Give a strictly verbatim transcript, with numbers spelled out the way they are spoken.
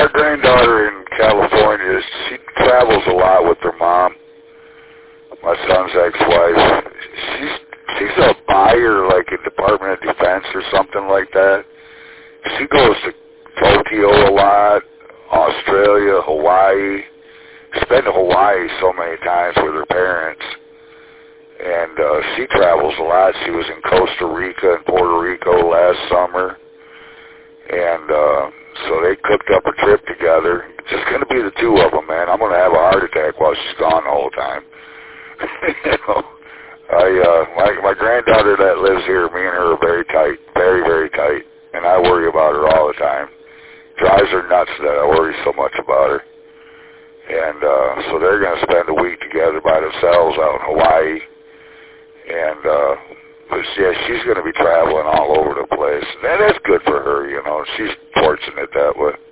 our granddaughter in California, she travels a lot with her mom, my son's ex-wife. She's she's a buyer, like in Department of Defense or something like that. She goes to Tokyo a lot, Australia, Hawaii. She's been to Hawaii so many times with her parents. And uh, she travels a lot. She was in Costa Rica and Puerto Rico last summer. And uh, so they cooked up a trip together. It's just going to be the two of them, man. I'm going to have a heart attack while she's gone the whole time. you know, I, uh, my, my granddaughter that lives here, me and her are very tight, very, very tight. And I worry about her all the time. Drives her nuts that I worry so much about her. And uh, so they're going to spend a week together by themselves out in Hawaii. And, uh, but yeah, she's going to be traveling all over the place. And that's good for her, you know. She's fortunate that way.